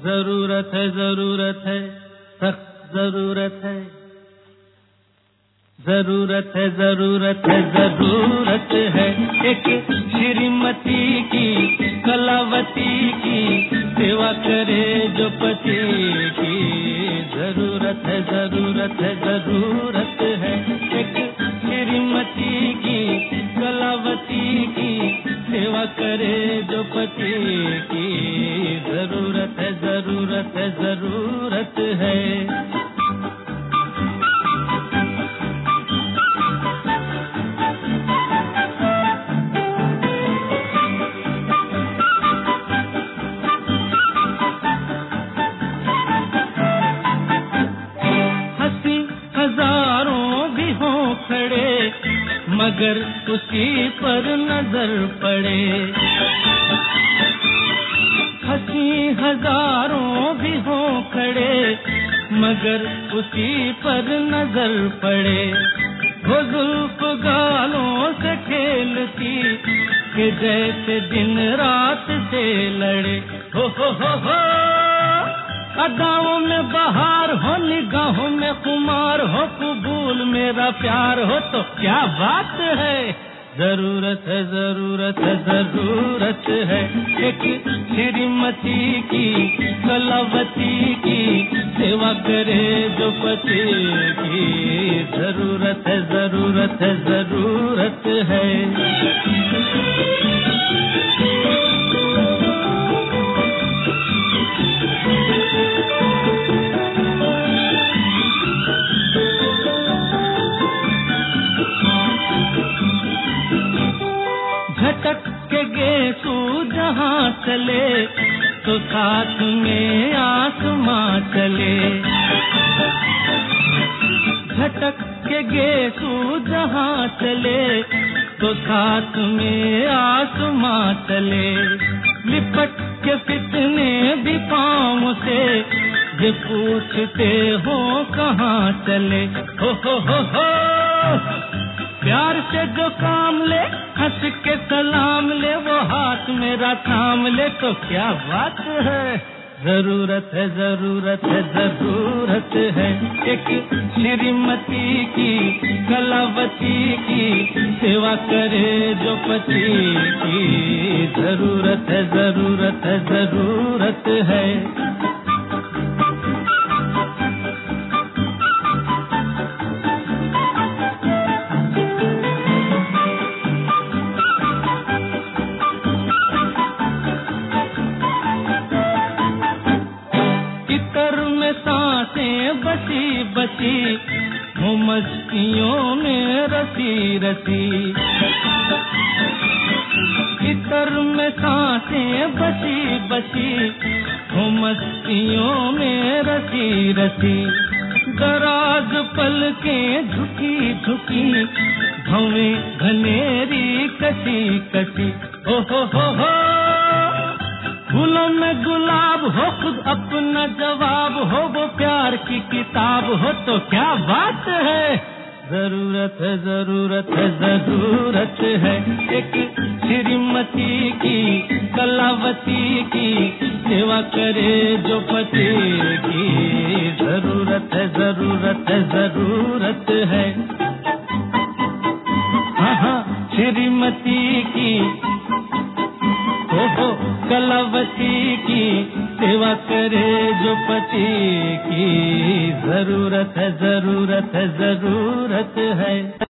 जरूरत है, सख्त जरूरत है। जरूरत है, जरूरत है एक श्रीमती की, कलावती की, सेवा करे जो पति की। जरूरत है, जरूरत है एक श्रीमती की, कलावती की, सेवा करे जो पति की। जरूरत है। खड़े मगर उसी पर नजर पड़े, हंसी हजारों भी हो खड़े मगर उसी पर नजर पड़े। वो जुल्फ गालों से खेलती कि जैसे दिन रात से लड़े। हो अदाओं में बहार हो, निगाहों में खुमार हो, कबूल मेरा प्यार हो तो क्या बात है। जरूरत है एक श्रीमती की, कलावती की, सेवा करे जो पति की। जरूरत है। झटक के गेसू जहाँ चले तो साथ में आसमां चले। झटक के गेसू जहाँ चले तो साथ में आसमां चले। लिपट के फितने भी पाँव से जे पूछते हो कहाँ चले। हो प्यार से जो काम ले, हंस के सलाम ले, वो हाथ मेरा थाम ले तो क्या बात है। जरूरत है एक श्रीमती की, कलावती की, सेवा करे जो पति की। जरूरत है। सांसें बसी हो, मस्तियों में रसी। इतर में सांसें बसी हो, मस्तियों में रसी। दराज पलकें झुकी भवें घनेरी कसी। हो फूलों में गुलाब हो, खुद अपना जवाब हो, वो प्यार की किताब हो तो क्या बात है। जरूरत है एक श्रीमती की, कलावती की, सेवा करे जो पति की। जरूरत है। हाँ श्रीमती की, कलावती की, सेवा करे जो पति की। जरूरत है।